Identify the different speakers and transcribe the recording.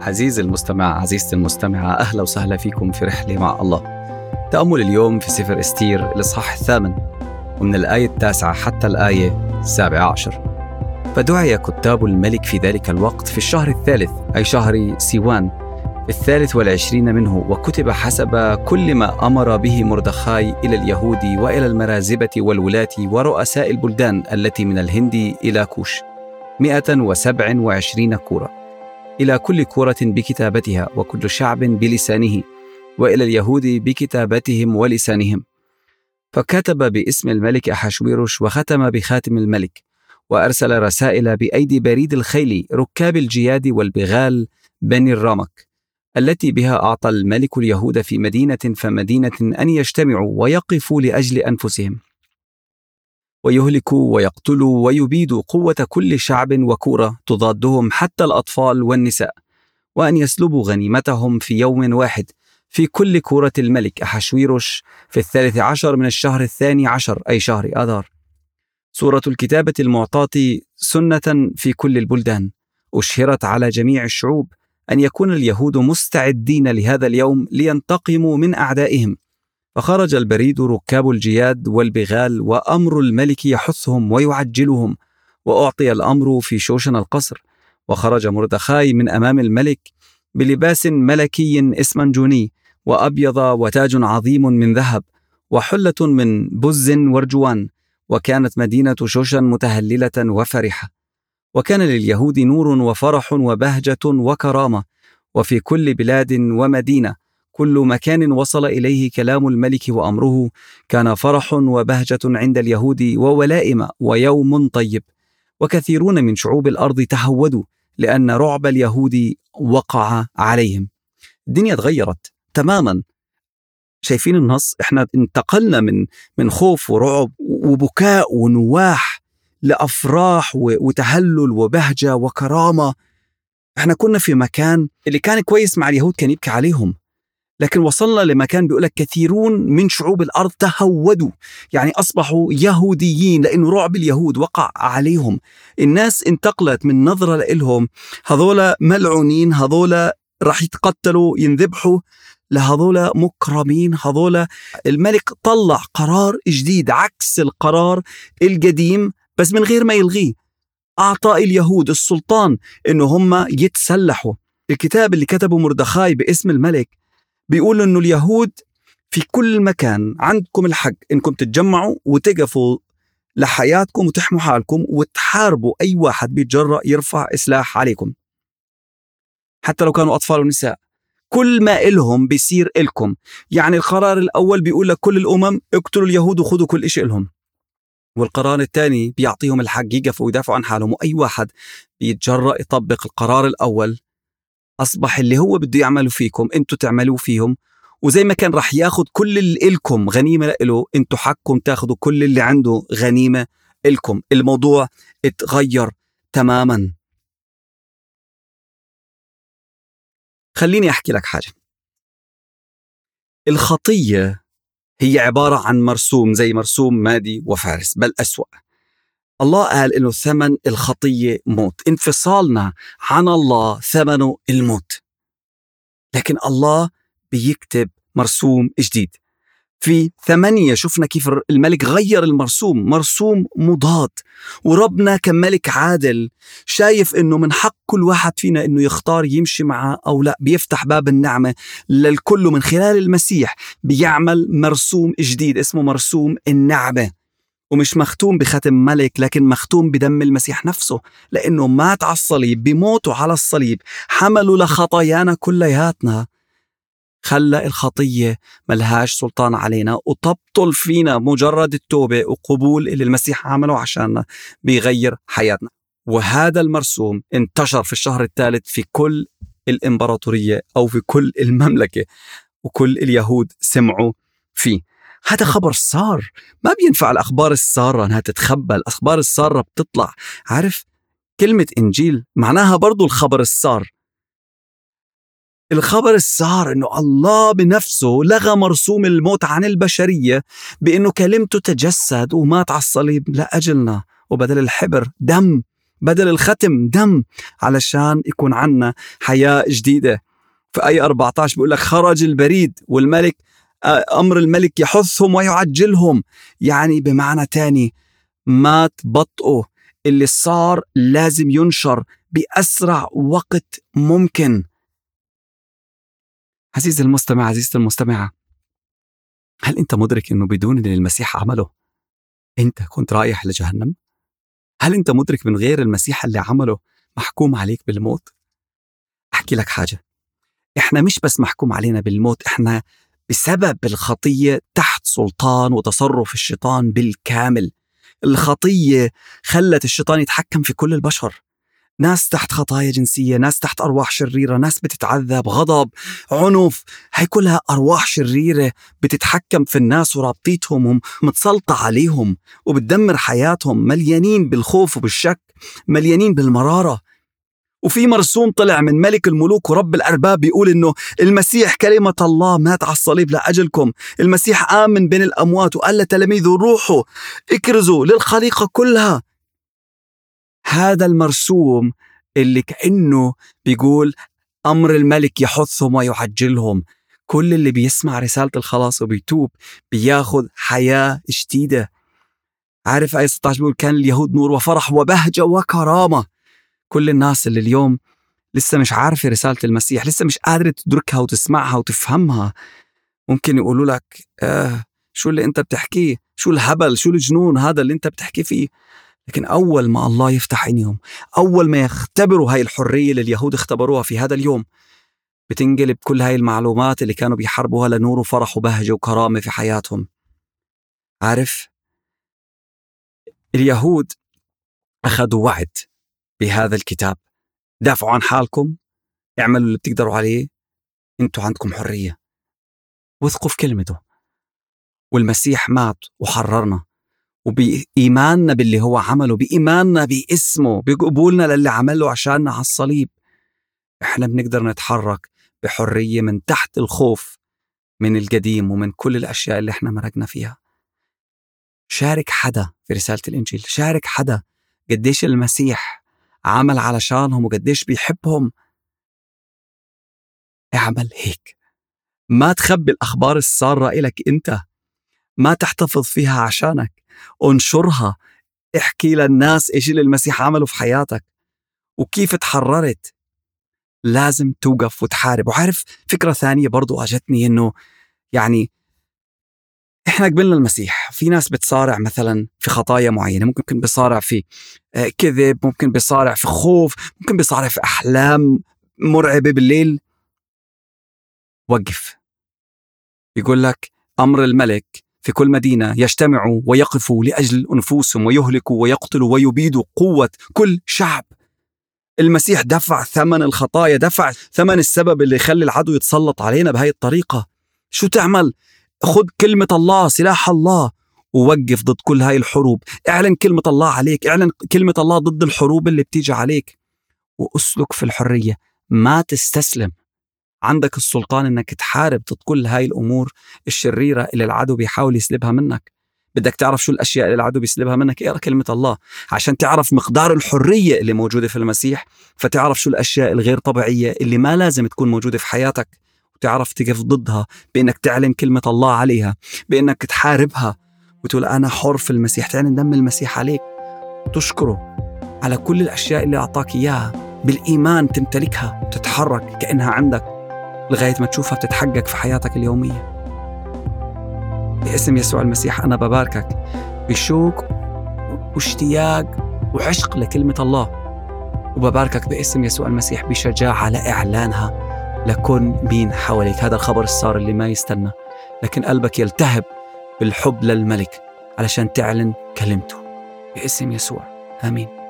Speaker 1: عزيزي المستمع، عزيزتي المستمعة، أهلا وسهلا فيكم في رحلة مع الله. تأمل اليوم في سفر استير الإصحاح 8 ومن الآية 9 حتى الآية 17. فدعي كتاب الملك في ذلك الوقت في الشهر الثالث، أي شهر سيوان، في 23 منه، وكتب حسب كل ما أمر به مردخاي إلى اليهود وإلى المرازبة والولاة ورؤساء البلدان التي من الهند إلى كوش 127 كورة، إلى كل كورة بكتابتها وكل شعب بلسانه، وإلى اليهود بكتابتهم ولسانهم. فكتب باسم الملك أحشويروش وختم بخاتم الملك، وأرسل رسائل بأيدي بريد الخيل ركاب الجياد والبغال بني الرامك، التي بها أعطى الملك اليهود في مدينة فمدينة أن يجتمعوا ويقفوا لأجل أنفسهم، ويهلكوا ويقتلوا ويبيدوا قوة كل شعب وكورة تضادهم حتى الأطفال والنساء، وأن يسلبوا غنيمتهم في يوم واحد في كل كورة الملك أحشويروش في 13 من الشهر 12، أي شهر آذار. سورة الكتابة المعطاة سنة في كل البلدان، أشهرت على جميع الشعوب أن يكون اليهود مستعدين لهذا اليوم لينتقموا من أعدائهم. فخرج البريد ركاب الجياد والبغال، وأمر الملك يحثهم ويعجلهم، وأعطي الأمر في شوشن القصر. وخرج مردخاي من أمام الملك بلباس ملكي إسمنجوني وأبيض، وتاج عظيم من ذهب، وحلة من بز ورجوان، وكانت مدينة شوشن متهللة وفرحة. وكان لليهود نور وفرح وبهجة وكرامة، وفي كل بلاد ومدينة كل مكان وصل إليه كلام الملك وأمره كان فرح وبهجة عند اليهود وولائم ويوم طيب. وكثيرون من شعوب الأرض تهودوا لأن رعب اليهود وقع عليهم. الدنيا تغيرت تماما. شايفين النص؟ احنا انتقلنا من خوف ورعب وبكاء ونواح لأفراح وتهلل وبهجة وكرامة. احنا كنا في مكان اللي كان كويس مع اليهود كان يبكي عليهم، لكن وصلنا لمكان بيقولك كثيرون من شعوب الأرض تهودوا، يعني أصبحوا يهوديين لأنه رعب اليهود وقع عليهم. الناس انتقلت من نظرة لهم هذولا ملعونين، هذولا راح يتقتلوا ينذبحوا، لهذولا مكرمين، هذولا الملك طلع قرار جديد عكس القرار القديم بس من غير ما يلغيه. أعطى اليهود السلطان إنه هم يتسلحوا. الكتاب اللي كتبه مردخاي باسم الملك بيقول إنه اليهود في كل مكان عندكم الحق إنكم تتجمعوا وتقفوا لحياتكم وتحموا حالكم وتحاربوا أي واحد بيتجرأ يرفع سلاح عليكم، حتى لو كانوا أطفال ونساء. كل ما إلهم بيصير إلكم. يعني القرار الأول بيقول لك كل الأمم اقتلوا اليهود وخذوا كل إشي إلهم، والقرار الثاني بيعطيهم الحق يقفوا ويدافعوا عن حالهم. وأي واحد بيتجرأ يطبق القرار الأول أصبح اللي هو بده يعملوا فيكم أنتوا تعملوا فيهم. وزي ما كان رح ياخد كل اللي إلكم غنيمة لإله، أنتوا حقكم تاخدوا كل اللي عنده غنيمة إلكم. الموضوع اتغير تماما. خليني أحكي لك حاجة. الخطية هي عبارة عن مرسوم، زي مرسوم مادي وفارس، بل أسوأ. الله قال إنه ثمن الخطية موت. انفصالنا عن الله ثمنه الموت. لكن الله بيكتب مرسوم جديد. في 8 شفنا كيف الملك غير المرسوم، مرسوم مضاد. وربنا كملك عادل شايف إنه من حق كل واحد فينا إنه يختار يمشي معه أو لا. بيفتح باب النعمة للكل من خلال المسيح، بيعمل مرسوم جديد اسمه مرسوم النعمة، ومش مختوم بختم ملك لكن مختوم بدم المسيح نفسه، لأنه مات على الصليب. بموته على الصليب حملوا لخطايانا كلياتنا، خلى الخطية ملهاش سلطان علينا وتبطل فينا مجرد التوبة وقبول اللي المسيح عمله عشاننا بيغير حياتنا. وهذا المرسوم انتشر في الشهر الثالث في كل الإمبراطورية أو في كل المملكة، وكل اليهود سمعوا فيه. هذا خبر صار. ما بينفع الأخبار السارة أنها تتخبى. الأخبار السارة بتطلع. عارف كلمة إنجيل معناها برضو الخبر السار. الخبر السار إنه الله بنفسه لغى مرسوم الموت عن البشرية بإنه كلمته تجسد ومات على الصليب لأجلنا، وبدل الحبر دم بدل الختم دم علشان يكون عنا حياة جديدة. في آية 14 بيقول لك خرج البريد والملك أمر الملك يحثهم ويعجلهم. يعني بمعنى تاني ما تبطئوا، اللي صار لازم ينشر بأسرع وقت ممكن. عزيزي المستمع، عزيزتي المستمعة، هل أنت مدرك أنه بدون اللي المسيح عمله أنت كنت رايح لجهنم؟ هل أنت مدرك من غير المسيح اللي عمله محكوم عليك بالموت؟ أحكي لك حاجة، إحنا مش بس محكوم علينا بالموت، إحنا بسبب الخطية تحت سلطان وتصرف الشيطان بالكامل. الخطية خلت الشيطان يتحكم في كل البشر، ناس تحت خطايا جنسية، ناس تحت أرواح شريرة، ناس بتتعذب، غضب، عنف، هي كلها أرواح شريرة بتتحكم في الناس ورابطيتهم ومتسلطة عليهم وبتدمر حياتهم، مليانين بالخوف وبالشك، مليانين بالمرارة. وفي مرسوم طلع من ملك الملوك ورب الأرباب بيقول إنه المسيح كلمة الله مات على الصليب لأجلكم. المسيح قام من بين الأموات وقال لتلاميذه روحوا اكرزوا للخليقة كلها. هذا المرسوم اللي كأنه بيقول أمر الملك يحثهم ويعجلهم. كل اللي بيسمع رسالة الخلاص وبيتوب بياخذ حياة جديدة. عارف آية 16 بيقول كان اليهود نور وفرح وبهجة وكرامة. كل الناس اللي اليوم لسه مش عارفة رسالة المسيح، لسه مش قادرة تدركها وتسمعها وتفهمها، ممكن يقولوا لك شو اللي انت بتحكيه، شو الهبل، شو الجنون هذا اللي انت بتحكي فيه. لكن أول ما الله يفتح عينيهم، أول ما يختبروا هاي الحرية اللي اليهود اختبروها في هذا اليوم، بتنقلب كل هاي المعلومات اللي كانوا بيحاربوها لنور وفرح وبهجة وكرامة في حياتهم. عارف، اليهود أخذوا وعد بهذا الكتاب: دافعوا عن حالكم، اعملوا اللي بتقدروا عليه، انتوا عندكم حرية. وثقوا في كلمته. والمسيح مات وحررنا، وبإيماننا باللي هو عمله، بإيماننا باسمه، بقبولنا للي عمله عشاننا على الصليب، احنا بنقدر نتحرك بحرية من تحت الخوف من القديم ومن كل الأشياء اللي احنا مرقنا فيها. شارك حدا في رسالة الإنجيل، شارك حدا قديش المسيح عمل علشانهم وقديش بيحبهم. اعمل هيك، ما تخبي الأخبار السارة إلك أنت، ما تحتفظ فيها عشانك، انشرها، احكي للناس إيش اللي المسيح عمله في حياتك وكيف تحررت. لازم توقف وتحارب. وعارف فكرة ثانية برضو أجتني، إنه يعني إحنا قبلنا المسيح، في ناس بتصارع مثلا في خطايا معينة، ممكن بيصارع في كذب، ممكن بيصارع في خوف، ممكن بيصارع في أحلام مرعبة بالليل. وقف. يقول لك أمر الملك في كل مدينة يجتمعوا ويقفوا لأجل أنفسهم ويهلكوا ويقتلوا ويبيدوا قوة كل شعب. المسيح دفع ثمن الخطايا، دفع ثمن السبب اللي يخلي العدو يتسلط علينا بهاي الطريقة. شو تعمل؟ خد كلمة الله، سلاح الله، ووقف ضد كل هاي الحروب. اعلن كلمة الله عليك، اعلن كلمة الله ضد الحروب اللي بتيجي عليك، واسلك في الحرية. ما تستسلم. عندك السلطان انك تحارب ضد كل هاي الامور الشريرة اللي العدو بيحاول يسلبها منك. بدك تعرف شو الاشياء اللي العدو بيسلبها منك؟ اقرا كلمة الله عشان تعرف مقدار الحرية اللي موجودة في المسيح، فتعرف شو الاشياء الغير طبيعية اللي ما لازم تكون موجودة في حياتك، وتعرف تقف ضدها بانك تعلن كلمة الله عليها، بانك تحاربها وتقول انا حر في المسيح، تعلن دم المسيح عليك، تشكره على كل الاشياء اللي اعطاك اياها، بالايمان تمتلكها، تتحرك كأنها عندك لغاية ما تشوفها بتتحقق في حياتك اليومية. باسم يسوع المسيح أنا بباركك بشوق واشتياق وعشق لكلمة الله، وبباركك باسم يسوع المسيح بشجاعة لإعلانها لكل مين حواليك. هذا الخبر السار اللي ما يستنى، لكن قلبك يلتهب بالحب للملك علشان تعلن كلمته. باسم يسوع، آمين.